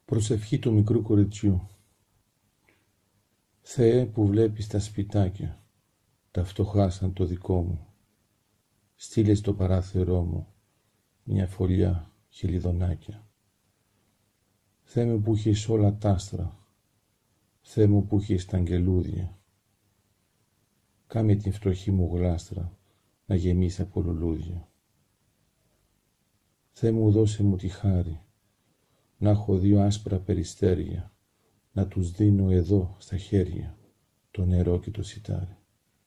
Προσευχή του μικρού κοριτσιού. Θεέ που βλέπεις τα σπιτάκια, τα φτωχά σαν το δικό μου, στείλε στο παράθυρό μου μια φωλιά χελιδονάκια. Θεέ μου που έχεις όλα τ' άστρα, Θεέ μου που έχεις τα αγγελούδια, κάμε την φτωχή μου γλάστρα να γεμίσει από λουλούδια. Θεέ μου δώσε μου τη χάρη, να έχω δύο άσπρα περιστέρια, να τους δίνω εδώ στα χέρια το νερό και το σιτάρι.